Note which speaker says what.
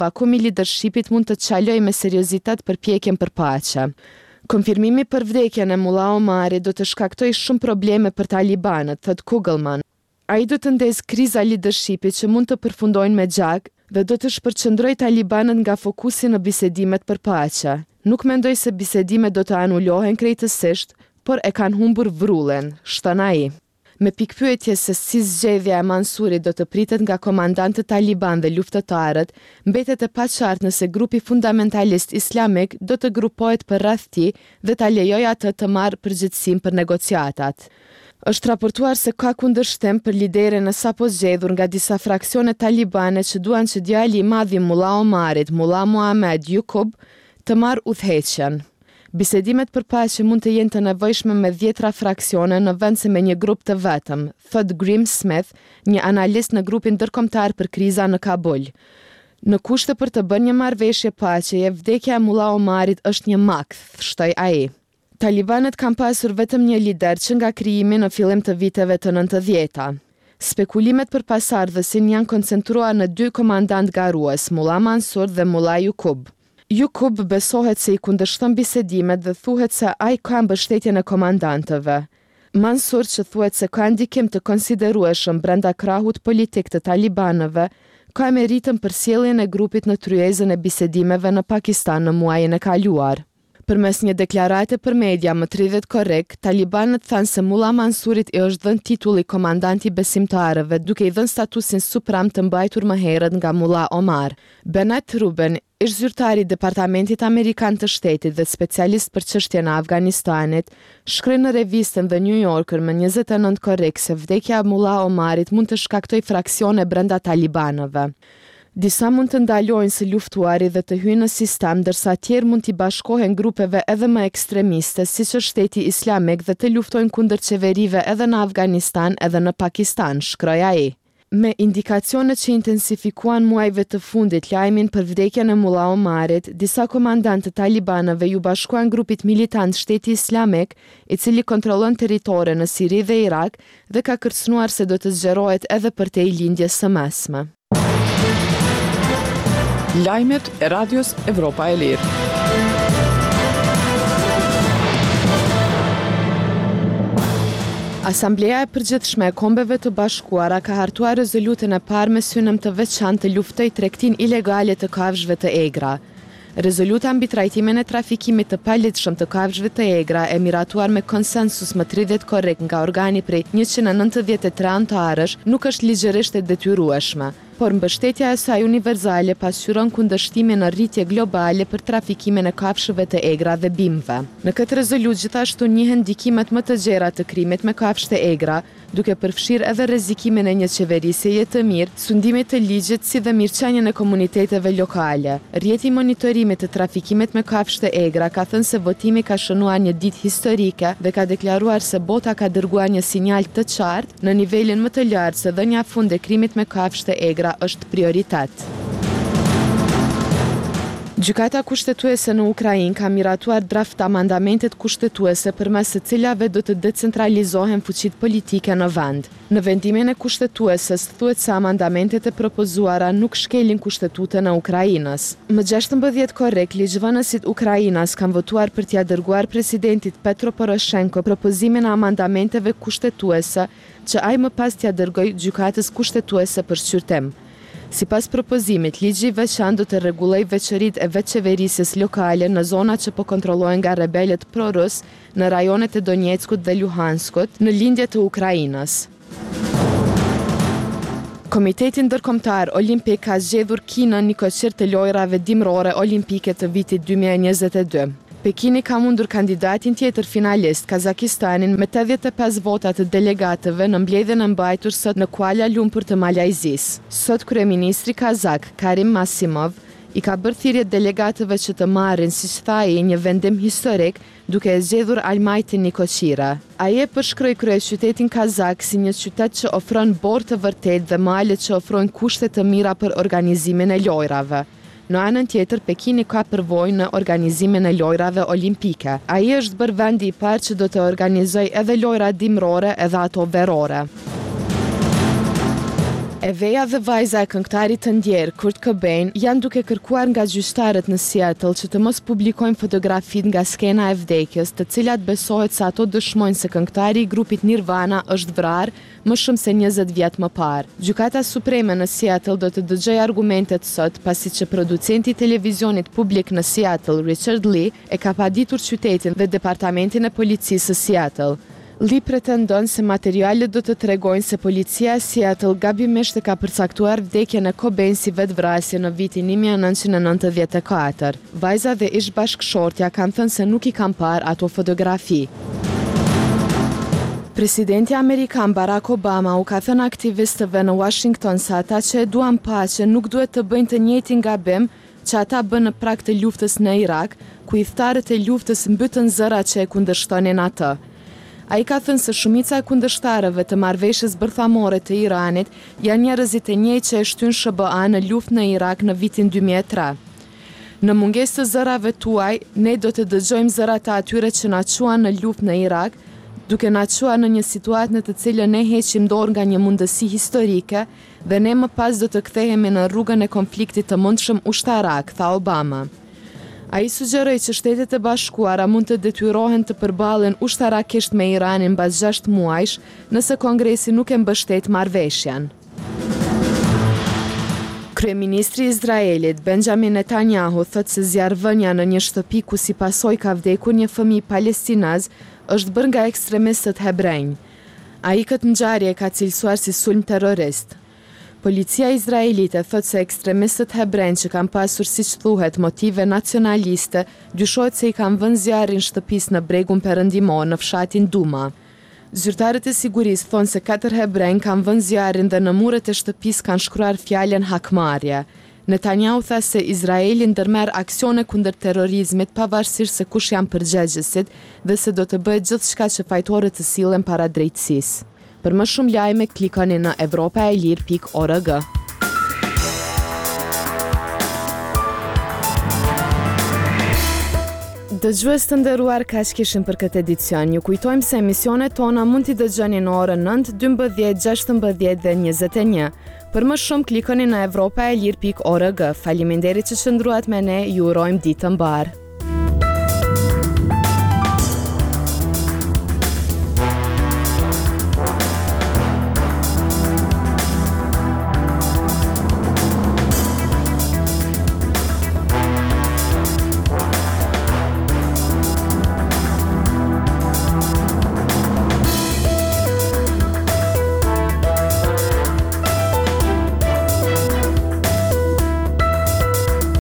Speaker 1: Akumi i leadershipit mund të qaloj me seriozitet përpjekjen për paqe. Konfirmimi për vdekjen e Mullah Omarit do të shkaktoj shumë probleme për talibanët, thot Kugelman. Ai do të ndezë kriza leadershipit që mund të përfundojnë me gjak dhe do të shpërqendroj talibanët nga fokusi në bisedimet për paqe. Nuk mendoj se bisedimet do të anulohen krejtësisht, por e kanë humbur vrullen, shton ai. Me pikpyetje se si zgjedhja e Mansurit do të pritet nga komandantët taliban dhe luftëtarët, mbetet e paqartë nëse grupi fundamentalist islamik do të grupohet përreth tij dhe ta lejojë atë të marrë përgjegjësinë për negociatat. Është raportuar se ka kundërshtim për liderin e sapo zgjedhur nga disa fraksione talibane që duan që djali i madh i Mullah Omarit, Mullah Muhammad Yaqub, të marrë udhëheqjen. Bisedimet për paqe mund të jenë të nevojshme me 10 fraksione në vend se me një grup të vetëm, thot Grim Smith, një analist në grupin ndërkombëtar për kriza në Kabul. Në kushte për të bërë një marrëveshje paqeje, vdekja e Mullah Omarit është një makth, shtoi ai. Talibanët kanë pasur vetëm një lider që nga krijimi në fillim të viteve të 90-ta. Spekulimet për pasardhësin janë koncentruar në 2 komandant garues, Mullah Mansur dhe Mullah Yaqub. Yaqub besohet se i kundërshton bisedimet dhe thuhet se ai ka mbështetjen e komandantëve. Mansur, që thuhet se ka ndikim të konsiderueshëm brenda krahut politik të talibanëve, ka meritën për sjelljen e grupit në tryezën e bisedimeve në Pakistan në muajin e kaluar. Përmes një deklarate për media më 30 korrekt, talibanët thanë se Mullah Mansurit i është dhënë titulli komandanti besimtarëve, duke i dhënë statusin suprem të mbajtur më herët nga Mullah Omar. Bennett Ruben, ish zyrtari i Departamentit Amerikan të Shtetit dhe specialist për çështjen e Afganistanit, shkroi në revistën The New Yorker më 29 korrekt se vdekja e Mullah Omarit mund të shkaktoj fraksione brenda talibanëve. Disa mund të ndalojnë së luftuari dhe të hyjnë në sistem, ndërsa tjerë mund t'i bashkohen grupeve edhe më ekstremiste, siç është Shteti Islamik, dhe të luftojnë kundër qeverive edhe në Afganistan edhe në Pakistan, shkroi ai. Me indikacionet që intensifikuan muajve të fundit lajmin për vdekjen e Mullah Omarit, disa komandantë të talibanëve ju bashkuan grupit militant Shteti Islamik, i cili kontrollon territore në Siri dhe Irak dhe ka kërcënuar se do të zgjerohet edhe përtej lindjes së mesme.
Speaker 2: Lajmet e Radios Evropa e Lirë.
Speaker 1: Asambleja e Përgjithshme e Kombeve të Bashkuara ka hartuar rezolutën e parë me synim të veçantë të luftoj tregtinë ilegale të kafshëve të egra. Rezoluta mbi trajtimin e trafikimit të paligjshëm të kafshëve të egra e miratuar me konsensus më 30 korrekt nga organi prej 193 antarësh nuk është ligjërisht e detyrueshme, por mbështetja e saj univerzale pasqyron kundërshtimin në rritje globale për trafikimin e kafshëve të egra dhe bimëve. Në këtë rezolutë gjithashtu njihen ndikimet më të gjera të krimit me kafshë të egra, duke përfshirë edhe rrezikimin e një qeverisjeje të mirë, sundimit të ligjit si dhe mirëqenien e komuniteteve lokale. Rrjeti i monitorimit të trafikimit me kafshë të egra ka thënë se votimi ka shënuar një ditë historike dhe ka deklaruar se bota ka dërguar një sinjal të qartë në nivelin më të lartë se dhënia e fundit e krimit me kafshë të egra është prioritet. Gjykata kushtetuese në Ukrainë ka miratuar draft amandamentet kushtetuese përmes së cilave do të decentralizohen fuqitë politike në vend. Në vendimin e kushtetueses thuhet se amandamentet e propozuara nuk shkelin kushtetutën e Ukrainës. Më 16 korrekt, ligjvënësit ukrainas kanë votuar për t'ia dërguar presidentit Petro Poroshenko propozimin e amendamenteve kushtetuese që ai më pas t'ia dërgojë gjykatës kushtetuese për shqyrtim. Sipas propozimit, ligji i veçantë do të rregullojë veçoritë e vetëqeverisjes lokale në zonat që po kontrollohen nga rebelët pro-rus në rajonet e Donjeckut dhe Luhanskut në lindje të Ukrainës. Komiteti Ndërkombëtar Olimpik ka zgjedhur Kinën një koqir të lojrave dimrore olimpike të vitit 2022. Pekini ka mundur kandidatin tjetër finalist, Kazakistanin, me 85 vota të delegatëve në mbledhjen e mbajtur sot në Kuala Lumpur të Malajzisë. Sot kryeministri kazak, Karim Masimov, i ka bërë thirrje delegatëve që të marrin, siç tha ai, një vendim historik, duke e zgjedhur Almajtin Nikoqira. Ai e përshkroi kryeqytetin kazak si një qytet që ofron borë të vërtetë dhe malet që ofrojnë kushte të mira për organizimin e lojrave. Në anën tjetër, Pekini ka përvojë në organizimin e lojrave olimpike. Ai është bërë vendi i parë që do të organizojë edhe lojra dimrore edhe ato verore. Eveja dhe vajza e këngëtarit të ndjerë Kurt Cobain janë duke kërkuar nga gjyqtarët në Seattle që të mos publikojnë fotografit nga skena e vdekjes, të cilat besohet se ato dëshmojnë se këngëtari i grupit Nirvana është vrarë më shumë se 20 vjet më parë. Gjykata Supreme në Seattle do të dëgjojë argumentet sot, pasi që producenti i televizionit publik në Seattle, Richard Lee, e ka paditur qytetin dhe departamentin e policisë së Seattle. Lee pretendon se materialet do të tregojnë se policia e Seattle gabimisht e ka përcaktuar vdekjen e Cobain si vetvrasje në vitin 1994. Vajza dhe ish bashkëshortja kanë thënë se nuk i kanë parë ato fotografi. Presidenti Amerikan Barack Obama u ka thënë aktivistëve në Washington se ata që e duan paqe nuk duhet të bëjnë të njëjtin gabim që ata bën në prag të luftës në Irak, ku iftarët e luftës mbytën zëra që e kundërshtonin atë. A i ka thënë se shumica e kundërshtarëve të marrëveshjes bërthamore të Iranit janë njerëzit e njëjtë që e shtyn SBA në luftë në Irak në vitin 2003. Në mungesë të zërave tuaj, ne do të dëgjojmë zërat e atyre që na quan në luftë në Irak, duke na quar në një situatë në të cilën ne heqim dorë nga një mundësi historike dhe ne më pas do të kthehemi në rrugën e konfliktit të mundshëm ushtarak, tha Obama. A i sugjeroi që Shtetet e Bashkuara mund të detyrohen të përballen ushtarakisht me Iranin mbas 6 muajsh, nëse Kongresi nuk e mbështet marrëveshjen. Kryeministri i Izraelit, Benjamin Netanyahu, thotë se zjarrvënia në një shtëpi ku si pasojë ka vdekur një fëmijë palestinaz është bërë nga ekstremistët hebrejnë. Ai këtë ngjarje ka cilësuar si sulm terrorist. Policia izraelite thotë se ekstremistët hebrejnë që kanë pasur, siç thuhet, motive nacionaliste, dyshohet se i kanë vënë zjarrin shtëpisë në bregun perëndimor në fshatin Duma. Zyrtarët e sigurisë thonë se 4 hebrejnë kanë vënë zjarrin dhe në muret e shtëpisë kanë shkruar fjalën hakmarrje. Netanyahu tha se Izraeli ndërmerr aksione kundër terrorizmit pavarësisht se kush janë përgjegjësit dhe se do të bëhet gjithçka që fajtorët të sillen para drejtësisë. Për më shumë lajme, klikoni në evropaelir.org. Dëgjues të nderuar, kaq kishim për këtë edicion. Ju kujtojmë se emisionet tona mund t'i dëgjoni në orën 9, 12, 16 dhe 21. Për më shumë, klikoni në evropaelir.org. Faleminderit që qëndruat me ne, ju urojmë ditë të mbar.